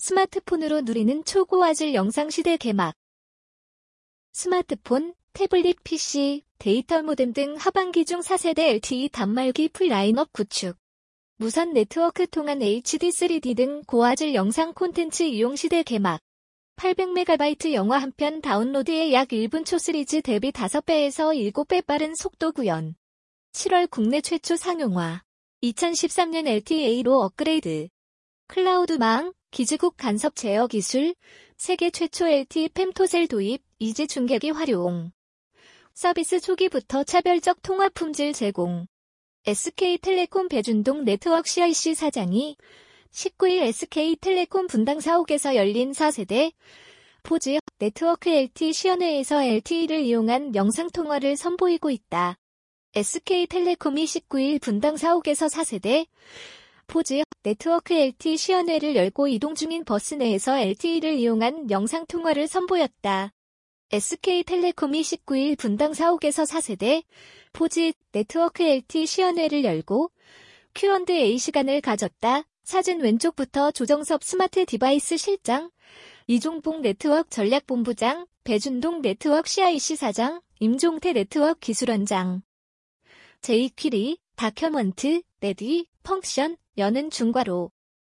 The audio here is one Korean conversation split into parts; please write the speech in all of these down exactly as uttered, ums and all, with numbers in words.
스마트폰으로 누리는 초고화질 영상시대 개막. 스마트폰, 태블릿 피씨, 데이터 모뎀 등 하반기 중 사 세대 엘티이 단말기 풀 라인업 구축. 무선 네트워크 통한 에이치디, 쓰리디 등 고화질 영상 콘텐츠 이용 시대 개막. 팔백 메가바이트 영화 한 편 다운로드에 약 일 분 초 시리즈 대비 다섯 배에서 일곱 배 빠른 속도 구현. 칠월 국내 최초 상용화. 이천십삼 년 엘티이에이로 업그레이드. 클라우드망, 기지국 간섭 제어 기술, 세계 최초 엘티이 펨토셀 도입, 이지 중계기 활용. 서비스 초기부터 차별적 통화 품질 제공. 에스케이텔레콤 배준동 네트워크 씨아이씨 사장이 십구 일 에스케이텔레콤 분당 사옥에서 열린 사 세대 포지 네트워크 엘티이 시연회에서 엘티이를 이용한 영상통화를 선보이고 있다. 에스케이텔레콤이 십구 일 분당 사옥에서 사 세대 포지 네트워크 엘티이 시연회를 열고 이동 중인 버스 내에서 엘티이를 이용한 영상통화를 선보였다. 에스케이텔레콤이 십구 일 분당 사옥에서 사 세대 포지 네트워크 엘티이 시연회를 열고 큐 앤 에이 시간을 가졌다. 사진 왼쪽부터 조정섭 스마트 디바이스 실장, 이종봉 네트워크 전략본부장, 배준동 네트워크 씨아이씨 사장, 임종태 네트워크 기술원장. 제이퀴리, 다큐먼트, 레디, 펑션, 여는 중괄호.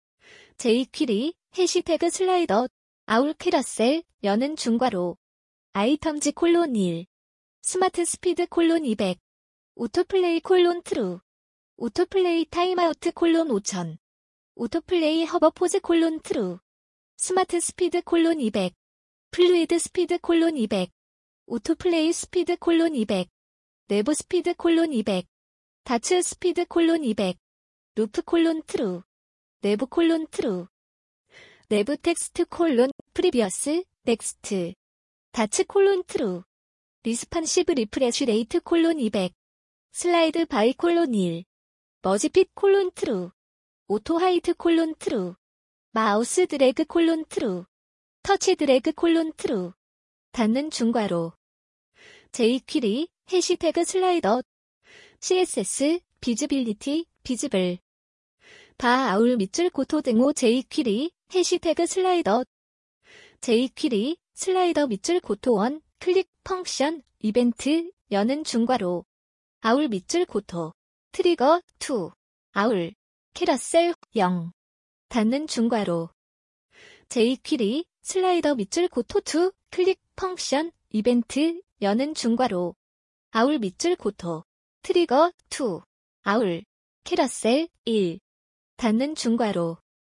제이퀴리, 해시태그 슬라이더, 아울 캐러셀, 여는 중괄호. 아이텀즈 콜론 일. 스마트 스피드 콜론 이백. 오토플레이 콜론 트루. 오토플레이 타임아우트 콜론 오천. 오토플레이 허버포즈 콜론 트루. 스마트 스피드 콜론 이백. 플루이드 스피드 콜론 이백. 오토플레이 스피드 콜론 이백. 내부 스피드 콜론 이백. 다츠 스피드 콜론 이백. 루프 콜론 트루. 내부 콜론 트루. 내부 텍스트 콜론 프리비어스 넥스트. 다츠 콜론 트루. 리스판시브 리프레쉬 레이트 콜론 이백. 슬라이드 바이 콜론 일. 머지핏 콜론 트루. 오토 하이트 콜론 트루. 마우스 드래그 콜론 트루. 터치 드래그 콜론 트루. 닫는 중괄호. 제이퀴리, 해시태그 슬라이더. 씨에스에스, 비즈빌리티, 비즈블. 바 아울 밑줄 고토 등호 제이퀴리, 해시태그 슬라이더. 제이퀴리, 슬라이더 밑줄 고토 원, 클릭, 펑션, 이벤트, 여는 중괄호. 아울 밑줄 고토. 트리거, 투. 아울. 캐러셀, 영. 닫는 중괄호. 제이퀴리, 슬라이더 밑줄 고토 투, 클릭, 펑션, 이벤트, 여는 중괄호. 아울 밑줄 고토. 트리거, 투. 아울. 캐러셀, 일. 닫는 중괄호.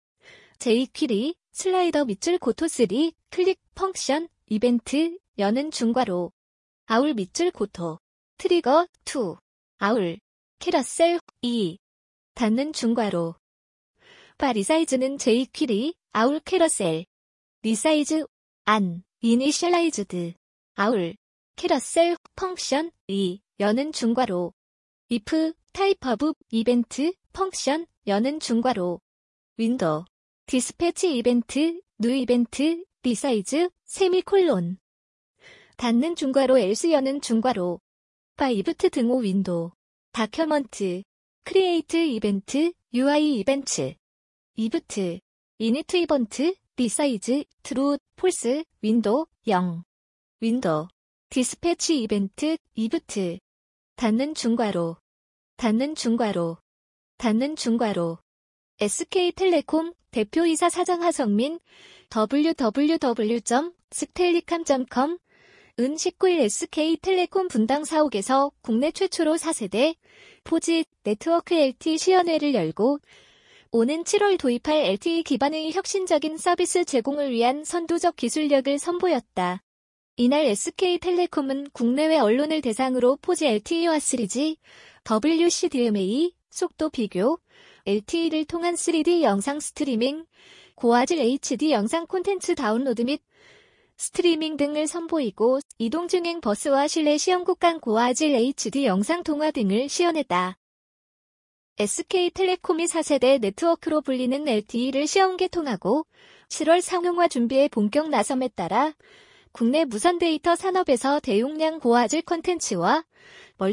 제이퀴리, 슬라이더 밑줄 고토 쓰리, 클릭, 펑션, 이벤트, 여는 중괄호. 아울 밑줄 고토. 트리거, 투. 아울. 캐러셀, 이. 닫는 중괄호. 바 리사이즈는 제이퀴리, 아울 캐러셀. 리사이즈, 안, 이니셜라이즈드. 아울. 캐러셀, 펑션, 이, 여는 중괄호. if, 타입 오브, 이벤트, 펑션, 여는 중괄호. 윈도우. 디스패치 이벤트, 뉴 이벤트, 리사이즈, 세미콜론. 닫는 중괄호 else 여는 중괄호. 바 이브트 등호 윈도우. 다큐먼트. 크리에이트 이벤트, 유아이 이벤트. 이브트. 이니트 이번트, 리사이즈, 트루, 폴스, 윈도우, 영. 윈도우. 디스패치 이벤트, 이브트. 닫는 중괄호. 닫는 중괄호. 닫는 중괄호. 에스케이텔레콤 대표이사 사장 하성민, 더블유 더블유 더블유 점 스텔리캄 점 컴. 은 십구 일 에스케이텔레콤 분당 사옥에서 국내 최초로 사 세대 포지 네트워크 엘티이 시연회를 열고 오는 칠월 도입할 엘티이 기반의 혁신적인 서비스 제공을 위한 선도적 기술력을 선보였다. 이날 에스케이텔레콤은 국내외 언론을 대상으로 포지 엘티이와 쓰리지, 더블유씨디엠에이, 속도 비교, 엘티이를 통한 쓰리디 영상 스트리밍, 고화질 에이치디 영상 콘텐츠 다운로드 및 스트리밍 등을 선보이고 이동 중행 버스와 실내 시험국 간 고화질 에이치디 영상 통화 등을 시연했다. 에스케이텔레콤이 사 세대 네트워크로 불리는 엘티이를 시험 개통하고 칠월 상용화 준비에 본격 나섬에 따라 국내 무선 데이터 산업에서 대용량 고화질 콘텐츠와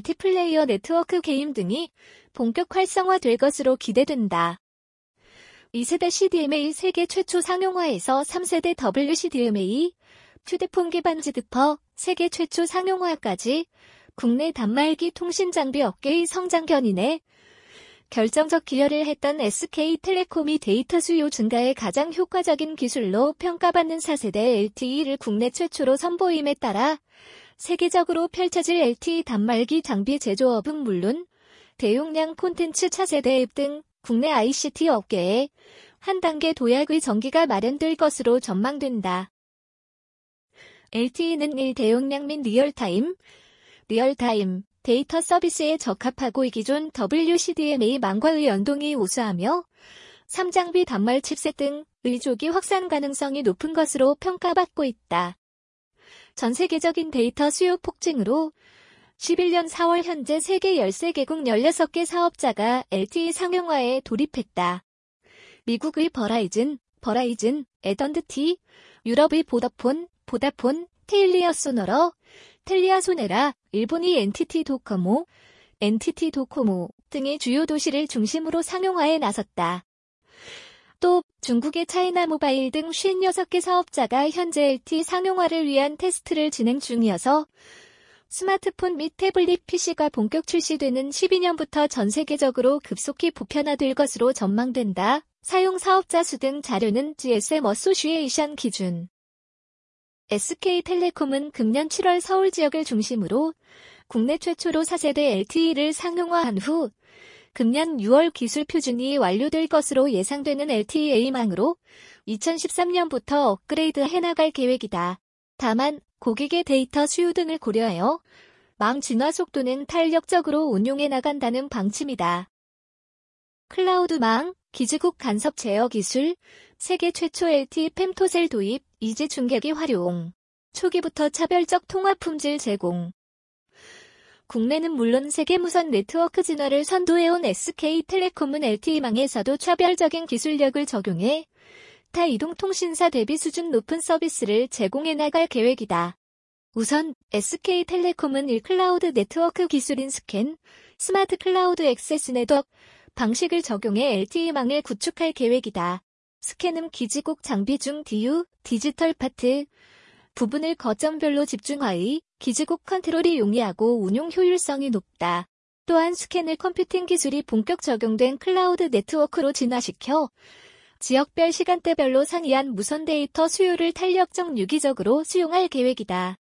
멀티플레이어 네트워크 게임 등이 본격 활성화될 것으로 기대된다. 이 세대 씨디엠에이 세계 최초 상용화에서 삼 세대 더블유씨디엠에이, 휴대폰 기반 지드퍼, 세계 최초 상용화까지 국내 단말기 통신 장비 업계의 성장 견인에 결정적 기여를 했던 에스케이텔레콤이 데이터 수요 증가에 가장 효과적인 기술로 평가받는 사 세대 엘티이를 국내 최초로 선보임에 따라 세계적으로 펼쳐질 엘티이 단말기 장비 제조업은 물론 대용량 콘텐츠 차세대 앱 등 국내 아이씨티 업계에 한 단계 도약의 전기가 마련될 것으로 전망된다. 엘티이는 일 대용량 및 리얼타임, 리얼타임 데이터 서비스에 적합하고 기존 더블유씨디엠에이망과의 연동이 우수하며 삼 장비 단말 칩셋 등의 조기 확산 가능성이 높은 것으로 평가받고 있다. 전 세계적인 데이터 수요 폭증으로 십일 년 사월 현재 세계 열세 개국 열여섯 개 사업자가 엘티이 상용화에 돌입했다. 미국의 버라이즌, 버라이즌, 애던드티, 유럽의 보더폰, 보다폰, 텔리아소너러, 텔리아소네라, 일본의 엔티티 도코모, 엔티티 도코모 등의 주요 도시를 중심으로 상용화에 나섰다. 또 중국의 차이나 모바일 등 오십육 개 사업자가 현재 엘티이 상용화를 위한 테스트를 진행 중이어서 스마트폰 및 태블릿 피씨가 본격 출시되는 십이 년부터 전 세계적으로 급속히 보편화될 것으로 전망된다. 사용 사업자 수 등 자료는 지에스엠 어소시에이션 기준. 에스케이텔레콤은 금년 칠월 서울 지역을 중심으로 국내 최초로 사 세대 엘티이를 상용화한 후 금년 유월 기술 표준이 완료될 것으로 예상되는 엘티이에이망으로 이천십삼 년부터 업그레이드 해나갈 계획이다. 다만 고객의 데이터 수요 등을 고려하여 망 진화 속도는 탄력적으로 운용해 나간다는 방침이다. 클라우드망, 기지국 간섭 제어 기술, 세계 최초 엘티이 펨토셀 도입, 이지 중계기 활용, 초기부터 차별적 통화 품질 제공. 국내는 물론 세계 무선 네트워크 진화를 선도해온 에스케이텔레콤은 엘티이망에서도 차별적인 기술력을 적용해 타 이동통신사 대비 수준 높은 서비스를 제공해 나갈 계획이다. 우선 에스케이텔레콤은 일 클라우드 네트워크 기술인 스캔, 스마트 클라우드 액세스 네트워크 방식을 적용해 엘티이망을 구축할 계획이다. 스캔은 기지국 장비 중 디유, 디지털 파트 부분을 거점별로 집중하여 기지국 컨트롤이 용이하고 운용 효율성이 높다. 또한 스캔을 컴퓨팅 기술이 본격 적용된 클라우드 네트워크로 진화시켜 지역별 시간대별로 상이한 무선 데이터 수요를 탄력적 유기적으로 수용할 계획이다.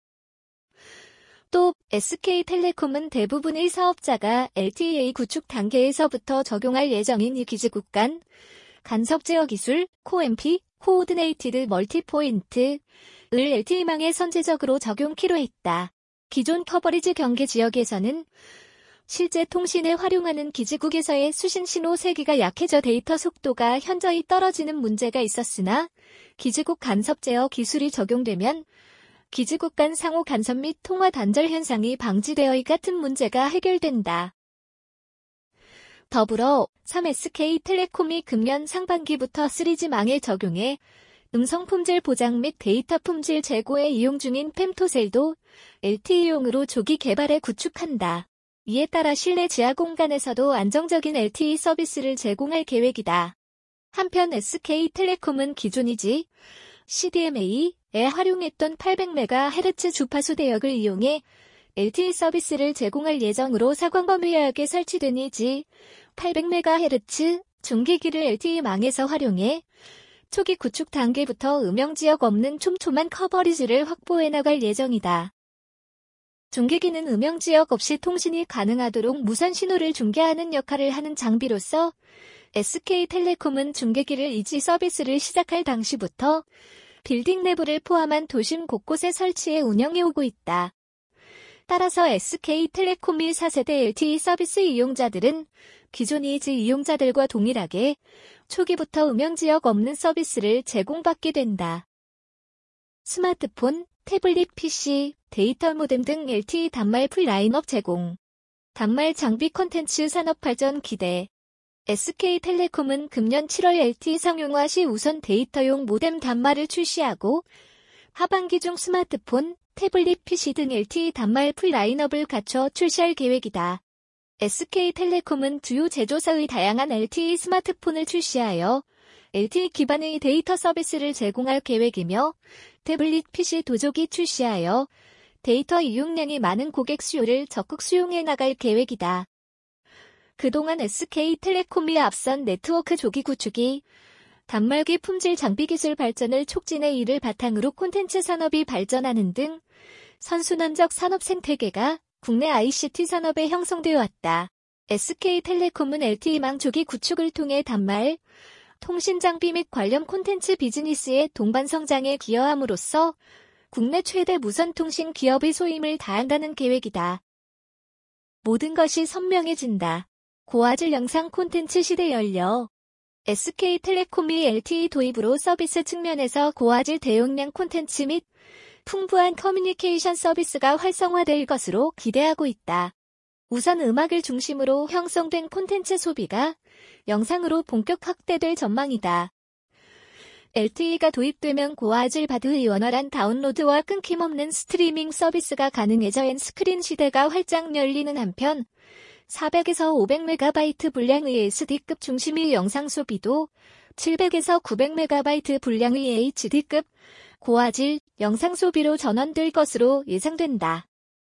또 에스케이텔레콤은 대부분의 사업자가 엘티이에이 구축 단계에서부터 적용할 예정인 이 기지국 간 간섭 제어 기술, 코엠피, 코오디네이티드 멀티포인트를 엘티이망에 선제적으로 적용키로 했다. 기존 커버리지 경계 지역에서는 실제 통신에 활용하는 기지국에서의 수신 신호 세기가 약해져 데이터 속도가 현저히 떨어지는 문제가 있었으나 기지국 간섭 제어 기술이 적용되면 기지국 간 상호 간섭 및 통화 단절 현상이 방지되어 이 같은 문제가 해결된다. 더불어 삼 에스케이텔레콤이 금년 상반기부터 쓰리지망을 적용해 음성 품질 보장 및 데이터 품질 제고에 이용 중인 펨토셀도 엘티이용으로 조기 개발에 구축한다. 이에 따라 실내 지하 공간에서도 안정적인 엘티이 서비스를 제공할 계획이다. 한편 에스케이텔레콤은 기존이지 씨디엠에이에 활용했던 팔백 메가헤르츠 주파수 대역을 이용해 엘티이 서비스를 제공할 예정으로 사광범위하게 설치된 이지 팔백 메가헤르츠 중계기를 엘티이망에서 활용해 초기 구축 단계부터 음영지역 없는 촘촘한 커버리지를 확보해 나갈 예정이다. 중계기는 음영지역 없이 통신이 가능하도록 무선 신호를 중계하는 역할을 하는 장비로서 에스케이텔레콤은 중계기를 이지 서비스를 시작할 당시부터 빌딩 내부를 포함한 도심 곳곳에 설치해 운영해오고 있다. 따라서 에스케이텔레콤이 사 세대 엘티이 서비스 이용자들은 기존 이지 이용자들과 동일하게 초기부터 음영지역 없는 서비스를 제공받게 된다. 스마트폰, 태블릿 피씨, 데이터 모뎀 등 엘티이 단말 풀 라인업 제공. 단말 장비 콘텐츠 산업 발전 기대. 에스케이텔레콤은 금년 칠월 엘티이 상용화 시 우선 데이터용 모뎀 단말을 출시하고 하반기 중 스마트폰, 태블릿 피씨 등 엘티이 단말 풀 라인업을 갖춰 출시할 계획이다. 에스케이텔레콤은 주요 제조사의 다양한 엘티이 스마트폰을 출시하여 엘티이 기반의 데이터 서비스를 제공할 계획이며 태블릿 피씨 도조기 출시하여 데이터 이용량이 많은 고객 수요를 적극 수용해 나갈 계획이다. 그동안 에스케이텔레콤이 앞선 네트워크 조기 구축이 단말기 품질 장비 기술 발전을 촉진해 이를 바탕으로 콘텐츠 산업이 발전하는 등 선순환적 산업 생태계가 국내 아이씨티 산업에 형성되어 왔다. 에스케이텔레콤은 엘티이망 조기 구축을 통해 단말, 통신 장비 및 관련 콘텐츠 비즈니스의 동반 성장에 기여함으로써 국내 최대 무선통신 기업의 소임을 다한다는 계획이다. 모든 것이 선명해진다. 고화질 영상 콘텐츠 시대 열려. 에스케이텔레콤이 엘티이 도입으로 서비스 측면에서 고화질 대용량 콘텐츠 및 풍부한 커뮤니케이션 서비스가 활성화될 것으로 기대하고 있다. 우선 음악을 중심으로 형성된 콘텐츠 소비가 영상으로 본격 확대될 전망이다. 엘티이가 도입되면 고화질 바드의 원활한 다운로드와 끊김없는 스트리밍 서비스가 가능해져 엔스크린 시대가 활짝 열리는 한편 사백에서 오백 메가바이트 분량의 에스디급 중심의 영상 소비도 칠백에서 구백 메가바이트 분량의 에이치디급 고화질 영상 소비로 전환될 것으로 예상된다.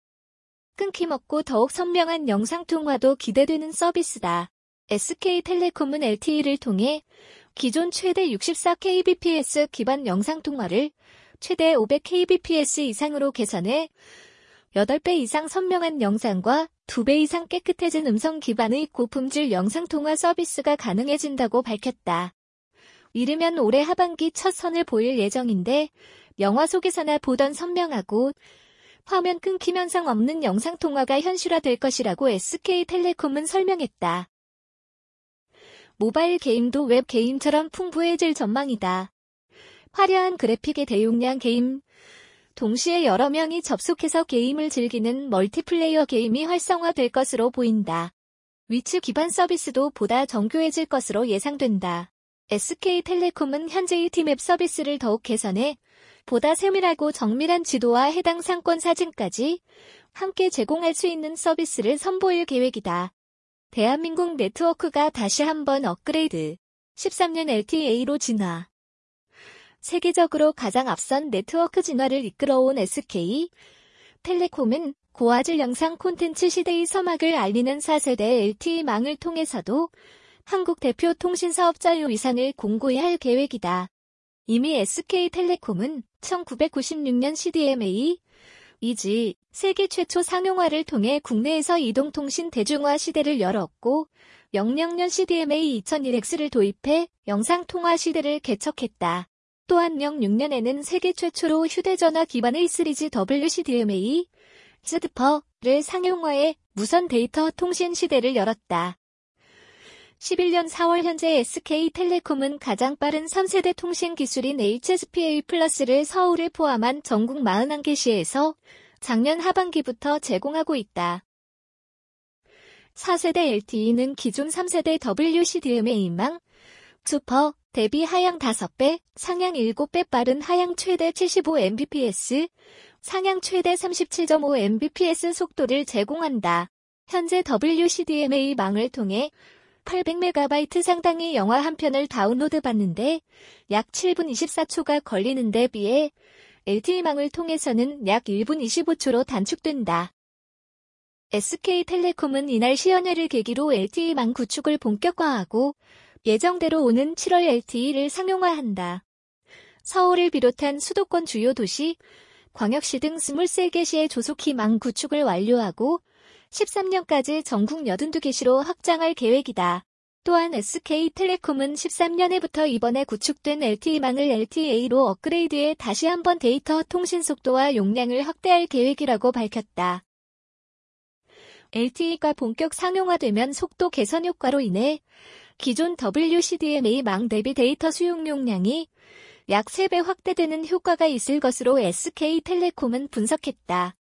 끊김없고 더욱 선명한 영상통화도 기대되는 서비스다. 에스케이텔레콤은 엘티이를 통해 기존 최대 육십사 케이비피에스 기반 영상통화를 최대 오백 케이비피에스 이상으로 개선해 여덟 배 이상 선명한 영상과 두 배 이상 깨끗해진 음성 기반의 고품질 영상통화 서비스가 가능해진다고 밝혔다. 이르면 올해 하반기 첫 선을 보일 예정인데 영화 속에서나 보던 선명하고 화면 끊김 현상 없는 영상통화가 현실화될 것이라고 에스케이텔레콤은 설명했다. 모바일 게임도 웹 게임처럼 풍부해질 전망이다. 화려한 그래픽의 대용량 게임, 동시에 여러 명이 접속해서 게임을 즐기는 멀티플레이어 게임이 활성화될 것으로 보인다. 위치 기반 서비스도 보다 정교해질 것으로 예상된다. 에스케이텔레콤은 현재의 팀앱 서비스를 더욱 개선해 보다 세밀하고 정밀한 지도와 해당 상권 사진까지 함께 제공할 수 있는 서비스를 선보일 계획이다. 대한민국 네트워크가 다시 한번 업그레이드. 십삼 년 엘티이로 진화. 세계적으로 가장 앞선 네트워크 진화를 이끌어온 에스케이텔레콤은 고화질 영상 콘텐츠 시대의 서막을 알리는 사 세대 엘티이망을 통해서도 한국 대표 통신사업자의 위상을 공고히 할 계획이다. 이미 에스케이텔레콤은 천구백구십육 년 씨디엠에이, 이지, 세계 최초 상용화를 통해 국내에서 이동통신 대중화 시대를 열었고 영영 년 씨디엠에이 이천일 엑스를 도입해 영상통화 시대를 개척했다. 또한 영육 년에는 세계 최초로 휴대전화 기반의 쓰리지 더블유씨디엠에이, 즈드퍼를 상용화해 무선 데이터 통신 시대를 열었다. 십일 년 사월 현재 에스케이텔레콤은 가장 빠른 삼 세대 통신 기술인 에이치에스피에이 플러스를 서울을 포함한 전국 사십일 개 시에서 작년 하반기부터 제공하고 있다. 사 세대 엘티이는 기존 삼 세대 더블유씨디엠에이망, 슈퍼, 대비 하향 다섯 배, 상향 일곱 배 빠른 하향 최대 칠십오 엠비피에스, 상향 최대 삼십칠 점 오 엠비피에스 속도를 제공한다. 현재 더블유씨디엠에이망을 통해 팔백 메가바이트 상당의 영화 한 편을 다운로드 받는데 약 칠 분 이십사 초가 걸리는 데 비해 엘티이망을 통해서는 약 일 분 이십오 초로 단축된다. 에스케이텔레콤은 이날 시연회를 계기로 엘티이망 구축을 본격화하고 예정대로 오는 칠월 엘티이를 상용화한다. 서울을 비롯한 수도권 주요 도시, 광역시 등 이십삼 개 시의 조속히 망 구축을 완료하고 십삼 년까지 전국 팔십이 개 시로 확장할 계획이다. 또한 에스케이텔레콤은 십삼 년에부터 이번에 구축된 엘티이망을 엘티이에이로 업그레이드해 다시 한번 데이터 통신 속도와 용량을 확대할 계획이라고 밝혔다. 엘티이가 본격 상용화되면 속도 개선 효과로 인해 기존 더블유씨디엠에이망 대비 데이터 수용 용량이 약 세 배 확대되는 효과가 있을 것으로 에스케이텔레콤은 분석했다.